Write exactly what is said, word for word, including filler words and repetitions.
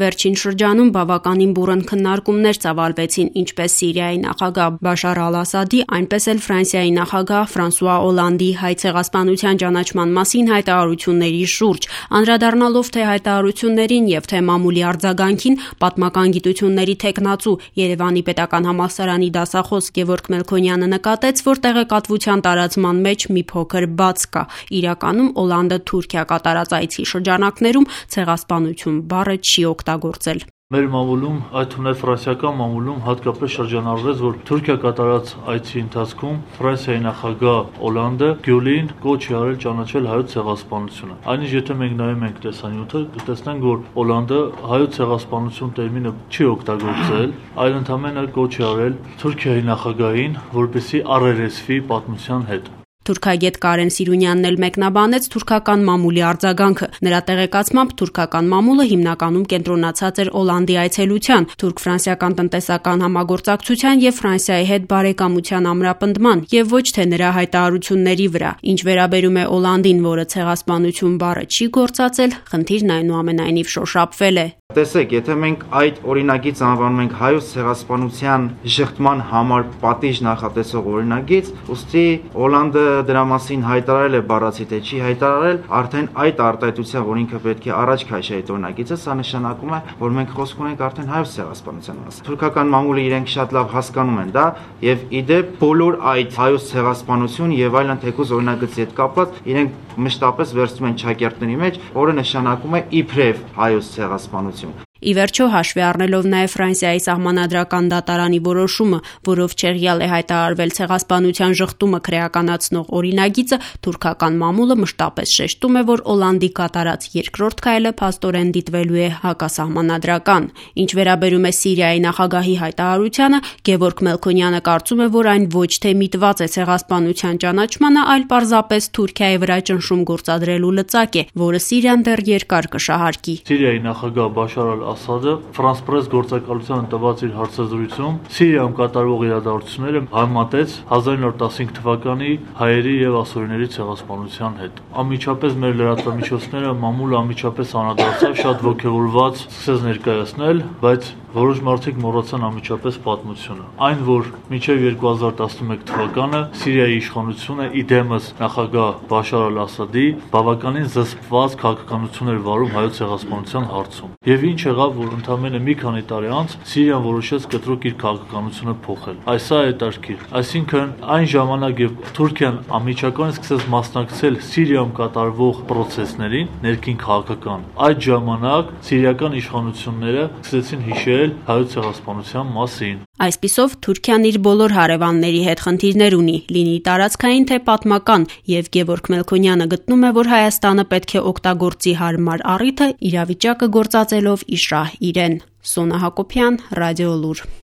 Վերջին շրջանում բավականին բուռն քննարկումներ ծավալվեցին ինչպես Սիրիայի նախագահ Բաշար Ալ-Ասադի, այնպես էլ Ֆրանսիայի նախագահ Ֆրանսուଆ Օլանդի հայ ցեղասպանության ճանաչման մասին հայտարարությունների շուրջ, անդրադառնալով թե հայտարարություններին եւ թե մամուլի արձագանքին, պատմական գիտությունների թեկնածու Երևանի պետական համալսարանի դասախոս Գևորգ Մելքոնյանը նկատեց, որ տեղեկատվության տարածման մեջ մի փոքր բաց կա։ Իրականում Օլանդը Թուրքիա կատարած այցի շրջանակներում ցեղասպանություն բառը չի օգտագործել։ Մեր մամուլում, այդ թվում ֆրանսիական մամուլում հատկապես շրջանառվեց, որ Թուրքիա կատարած այցի ընթացքում Ֆրանսիայի նախագահ Օլանդը Գյուլին կոչ է արել ճանաչել հայոց ցեղասպանությունը։ Այնինչ եթե մենք նայում ենք տեսանյութը, կտեսնենք, որ Օլանդը հայոց ցեղասպանություն տերմինը չի օգտագործել, այլ ընդհանրապես կոչ է արել Թուրքիայի նախագահին, որպեսզի առերեսվի պատմության հետ։ Թուրքագետ Կարեն Սիրունյանն էլ մեկնաբանեց թուրքական մամուլի արձագանքը։ Նրա տեղեկացմամբ թուրքական մամուլը հիմնականում կենտրոնացած էր Օլանդի այցելության, թուրք-ֆրանսիական տնտեսական համագործակցության եւ Ֆրանսիայի հետ բարեկամության ամրապնդման եւ ոչ թե նրա հայտարարությունների վրա։ Ինչ վերաբերում է Օլանդին, որը ցեղասպանություն բառը չի գործածել, խնդիրն այնուամենայնիվ շոշափվել է։ Տեսեք, եթե մենք այդ օրինագիծ անվանում ենք հայոց ցեղասպանության շղթման համար պատիժ նախատեսող օրինագիծ, ուստի Օլանդը դրա մասին հայտարարել է բառացի թե չի հայտարարել, արդեն այդ արտահայտության, որ ինքը պետք է առաջ քաշի այդ օրինագիծը, սա նշանակում է, որ մենք խոսք ունենք արդեն հայոց ցեղասպանության մասին։ Թուրքական մամուլը իրենք շատ լավ հասկանում են դա, եւ իդեպ բոլոր այդ հայոց ցեղասպանություն եւ այլն թեկուզ օրինագծի հետ կապված իրենք մշտապես վերցնում են ճակերտների մեջ, որը նշանակում է իբրև հայոց ցեղասպանություն։ Ի վերջո, հաշվի առնելով նաև Ֆրանսիայի սահմանադրական դատարանի որոշումը, որով չեղյալ է հայտարարվել ցեղասպանության ժխտումը քրեականացնող օրինագիծը, թուրքական մամուլը մշտապես շեշտում է, որ Օլանդի կատարած երկրորդ քայլը փաստորեն դիտվելու է հակասահմանադրական։ Ինչ վերաբերում է Սիրիայի նախագահի հայտարարությանը, Գևորգ Մելքոնյանը կարծում է, որ այն ոչ թե միտված է ցեղասպանության ճանաչմանը, այլ պարզապես Թուրքիայի վրա ճնշում գործադրելու լծակ է, որը Սիրիան դեռ երկար կշահարկի։ Սիրիայի նախագահ Բաշար Ասադը Ֆրանս պրես գործակալության տված իր հարցազրույցում Սիրիայում կատարվող իրադարձությունները համատեց հազար իննսուն տասնհինգ թվականի հայերի եւ ասորիների ցեղասպանության հետ։ Անմիջապես մեր լրատվամիջոցները մամուլը անմիջապես անդրադարձավ, շատ ոգևորված սկսեց ներկայացնել, բայց որոշ մարդիկ մոռացան անմիջապես պատմությունը։ Այն, որ մինչև երկու հազար տասնմեկ թվականը Սիրիայի իշխանությունը իդեմս նախագահ Բաշար Ալ-Ասադի բավականին զսպված քաղաքականություն էր վարում հայոց ցեղասպանության հարցում։ Եվ ինչ եղավ, որ ընդամենը մի քանի տարի անց Սիրիան որոշեց կտրուկ իր քաղաքականությունը փոխել։ Այս է հետաքրքիր։ Այսինքն այն ժամանակ, երբ Թուրքիան անմիջականորեն սկսեց մասնակցել Սիրիայում կատարվող պրոցեսներին, ներքին քաղաքական, այդ ժամանակ սիրիական իշխանությունները սկսեցին հիշել հայոց ցեղասպանության մասին։ Այսպիսով Թուրքիան իր բոլոր հարևանների հետ խնդիրներ ունի, լինի տարածքային թե պատմական, եւ Գևորգ Մելքոնյանը գտնում է, որ Հայաստանը պետք է օգտագործի հարմար առիթը իրավիճակը գործածելով ի շահ իրեն։ Սոնա Հակոբյան, Ռադիոլուր։